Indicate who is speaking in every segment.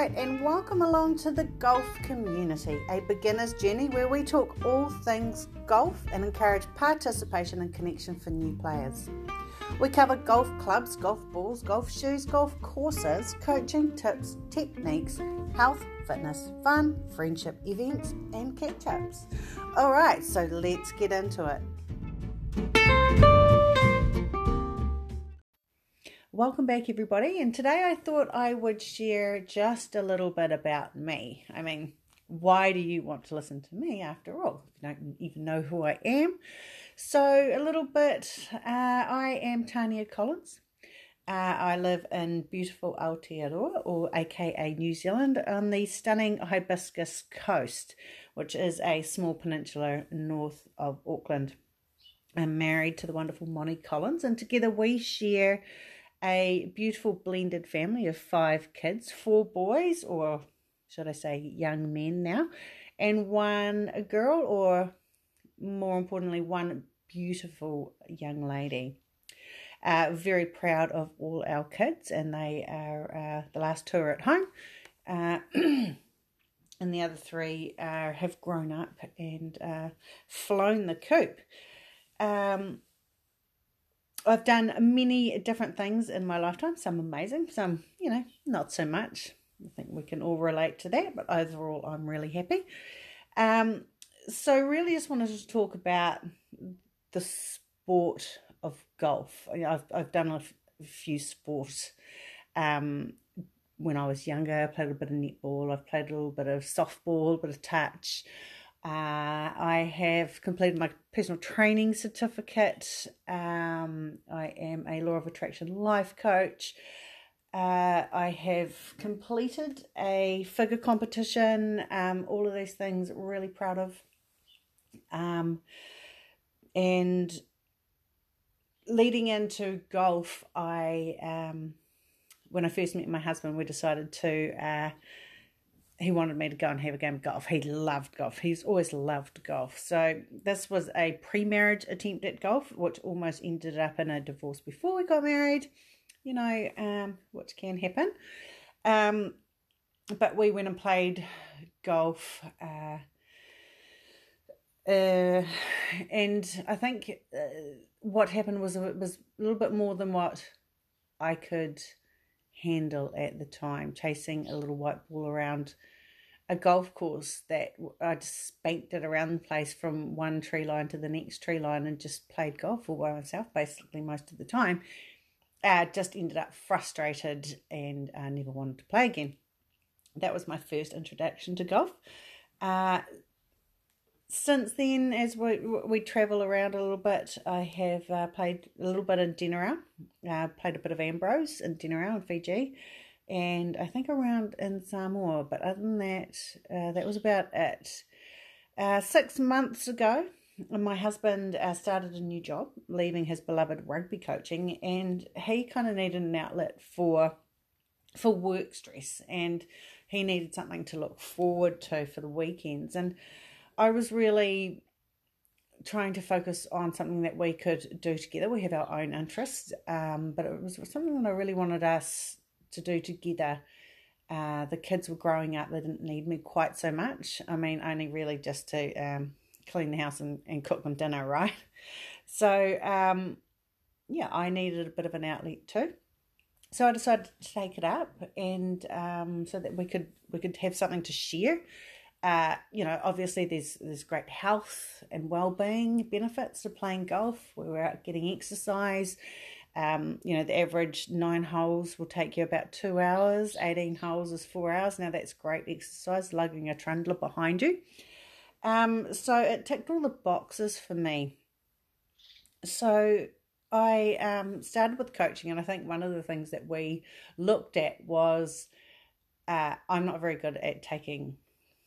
Speaker 1: right, and welcome along to the Golf Community, a beginner's journey where we talk all things golf and encourage participation and connection for new players. We cover golf clubs, golf balls, golf shoes, golf courses, coaching tips, techniques, health, fitness, fun, friendship, events, and catch-ups. All right, so let's get into it. Welcome back, everybody, and today I thought I would share just a little bit about me. I mean, why do you want to listen to me after all? You don't even know who I am. So a little bit, I am Tania Collins. I live in beautiful Aotearoa, or aka New Zealand, on the stunning Hibiscus Coast, which is a small peninsula north of Auckland. I'm married to the wonderful Moni Collins, and together we share a beautiful blended family of 5 kids, 4 boys, or should I say young men now, and 1 girl, or more importantly, 1 beautiful young lady. Very proud of all our kids, and they are, the last 2 are at home, and the other 3 have grown up and flown the coop. I've done many different things in my lifetime, some amazing, some, not so much. I think we can all relate to that, but overall I'm really happy. So really just wanted to talk about the sport of golf. I've done a few sports. When I was younger, I played a bit of netball, I've played a little bit of softball, a bit of touch. I have completed my personal training certificate. I am a law of attraction life coach. I have completed a figure competition. All of these things, really proud of. And leading into golf, when I first met my husband, we decided to he wanted me to go and have a game of golf. He loved golf. He's always loved golf. So this was a pre-marriage attempt at golf, which almost ended up in a divorce before we got married, which can happen. But we went and played golf. And I think what happened was it was a little bit more than what I could handle at the time, chasing a little white ball around a golf course that I just spanked it around the place from one tree line to the next tree line and just played golf all by myself basically most of the time. Just ended up frustrated and never wanted to play again. That was my first introduction to golf. Since then, as we travel around a little bit, I have played a little bit in Dinnerau, played a bit of Ambrose in Dinnerau in Fiji, and I think around in Samoa. But other than that, that was about it. 6 months ago, my husband started a new job, leaving his beloved rugby coaching, and he kind of needed an outlet for work stress, and he needed something to look forward to for the weekends. And I was really trying to focus on something that we could do together. We have our own interests, but it was something that I really wanted us to do together. The kids were growing up. They didn't need me quite so much. I mean, only really just to clean the house and cook them dinner, right? So, I needed a bit of an outlet too. So I decided to take it up, and so that we could have something to share. Obviously there's great health and well-being benefits to playing golf. We're out getting exercise. The average 9 holes will take you about 2 hours. 18 holes is 4 hours. Now that's great exercise, lugging a trundler behind you. So it ticked all the boxes for me. So I started with coaching, and I think one of the things that we looked at was I'm not very good at taking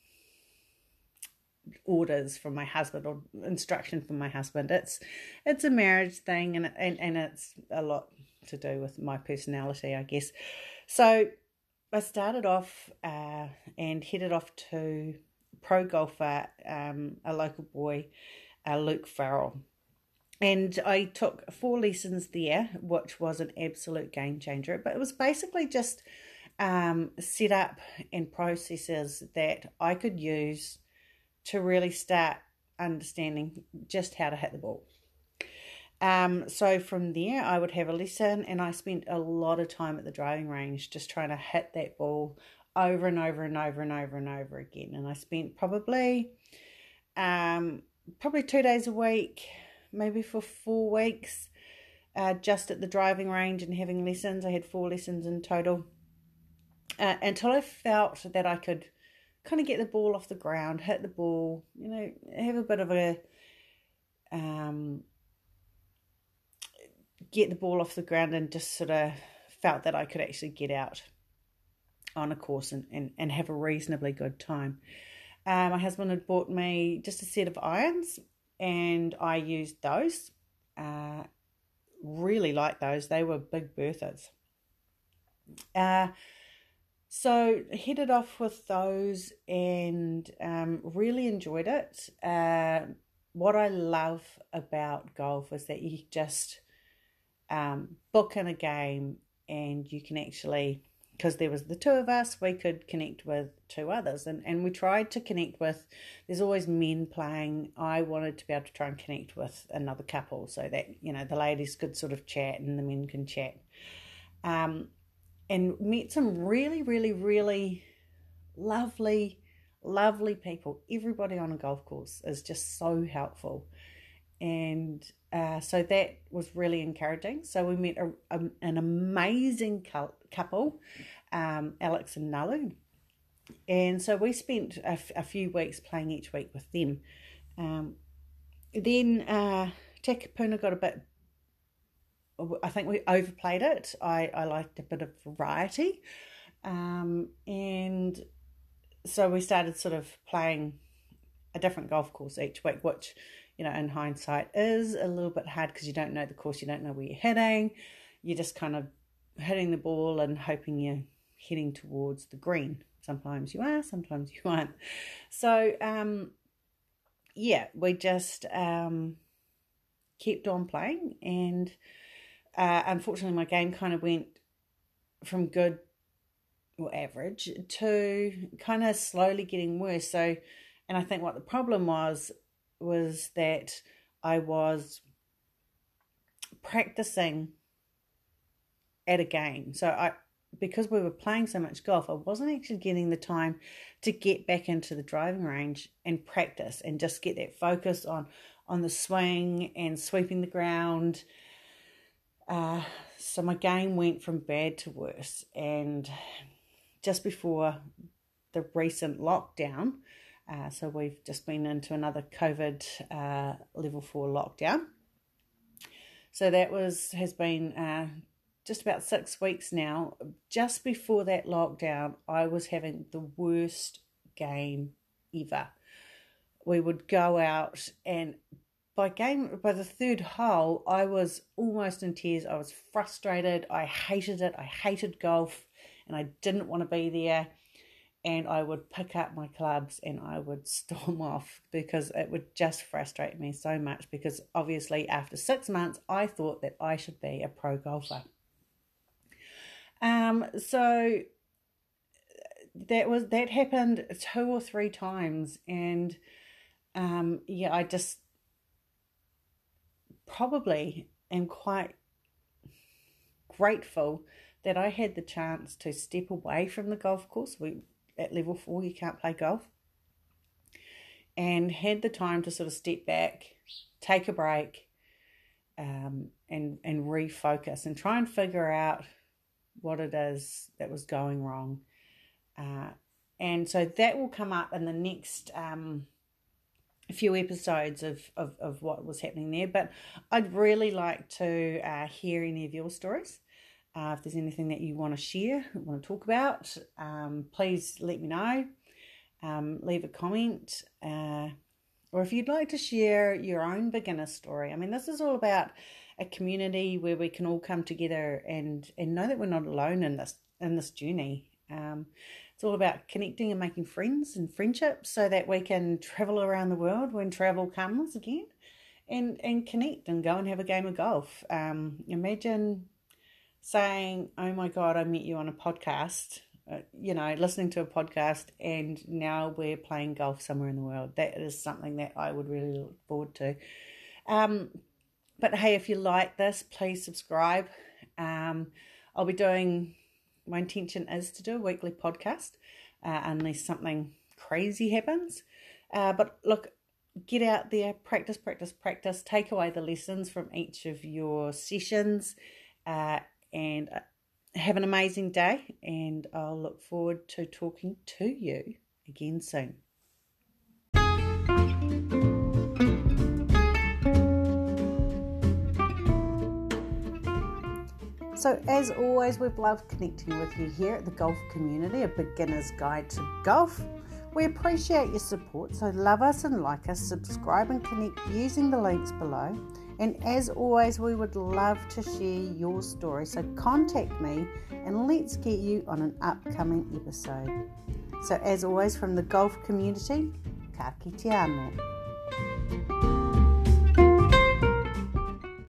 Speaker 1: orders from my husband or instruction from my husband. It's a marriage thing, and it's a lot to do with my personality, I guess. So I started off and headed off to pro golfer, a local boy, Luke Farrell, and I took 4 lessons there, which was an absolute game changer. But it was basically just set up and processes that I could use to really start understanding just how to hit the ball. So from there, I would have a lesson, and I spent a lot of time at the driving range just trying to hit that ball over and over and over and over and over again. And I spent probably 2 days a week, maybe for 4 weeks, just at the driving range and having lessons. I had 4 lessons in total, until I felt that I could kind of get the ball off the ground, hit the ball, have a bit of a get the ball off the ground, and just sort of felt that I could actually get out on a course and have a reasonably good time. My husband had bought me just a set of irons, and I used those. Really liked those. They were Big Berthas. So headed off with those, and really enjoyed it. What I love about golf is that you just book in a game, and you can actually, because there was the 2 of us, we could connect with 2 others, and we tried to connect with, there's always men playing. I wanted to be able to try and connect with another couple so that, the ladies could sort of chat and the men can chat. And met some really, really, really lovely, lovely people. Everybody on a golf course is just so helpful. And so that was really encouraging. So we met an amazing couple, Alex and Nalu. And so we spent a few weeks playing each week with them. Then Takapuna got a bit, I think we overplayed it. I liked a bit of variety. And so we started sort of playing a different golf course each week, which, in hindsight is a little bit hard because you don't know the course, you don't know where you're heading. You're just kind of hitting the ball and hoping you're heading towards the green. Sometimes you are, sometimes you aren't. So, we just kept on playing, and unfortunately my game kind of went from good or average to kind of slowly getting worse. So, and I think what the problem was that I was practicing at a game. So because we were playing so much golf, I wasn't actually getting the time to get back into the driving range and practice and just get that focus on the swing and sweeping the ground. So my game went from bad to worse. And just before the recent lockdown, so we've just been into another COVID level 4 lockdown. So that has been just about 6 weeks now. Just before that lockdown, I was having the worst game ever. We would go out, and by the 3rd hole, I was almost in tears. I was frustrated. I hated it. I hated golf, and I didn't want to be there. And I would pick up my clubs and I would storm off because it would just frustrate me so much, because obviously after 6 months I thought that I should be a pro golfer. So that happened 2 or 3 times, and I just probably am quite grateful that I had the chance to step away from the golf course. At level 4, you can't play golf, and had the time to sort of step back, take a break, and refocus and try and figure out what it is that was going wrong. And so that will come up in the next few episodes of what was happening there. But I'd really like to hear any of your stories. If there's anything that you want to share, want to talk about, please let me know. Leave a comment. Or if you'd like to share your own beginner story. I mean, this is all about a community where we can all come together and know that we're not alone in this journey. It's all about connecting and making friends and friendships so that we can travel around the world when travel comes again, and connect and go and have a game of golf. Imagine saying, oh my God, I met you on a podcast. listening to a podcast, and now we're playing golf somewhere in the world. That is something that I would really look forward to. But hey, if you like this, please subscribe. I'll be doing, my intention is to do a weekly podcast, unless something crazy happens. But look, get out there, practice, take away the lessons from each of your sessions, and have an amazing day, and I'll look forward to talking to you again soon. So as always, we've loved connecting with you here at the Golf Community, a beginner's guide to golf. We appreciate your support, so love us and like us, subscribe and connect using the links below. And as always, we would love to share your story, so contact me and let's get you on an upcoming episode. So as always, from the Golf Community, ka kite anō.